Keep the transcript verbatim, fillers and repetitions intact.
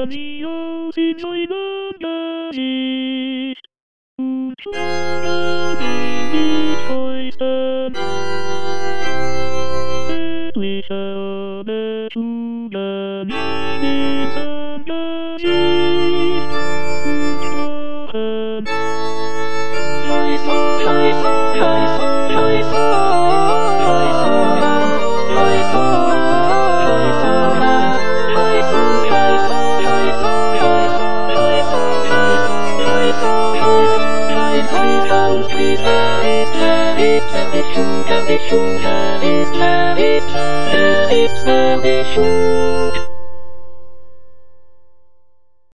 grandios in seinem Gesicht. Und Schlangen die nicht fäusten. Etliche ohne Schule in diesem Gesicht. Und sprachen. Leise, leise, leise, leise, leise, leise, leise, leise, leise, leise, leise, leise, ganz leise ist, wer ist, wer die Schule, wer die Schule ist, wer ist, wer ist, wer die Schule.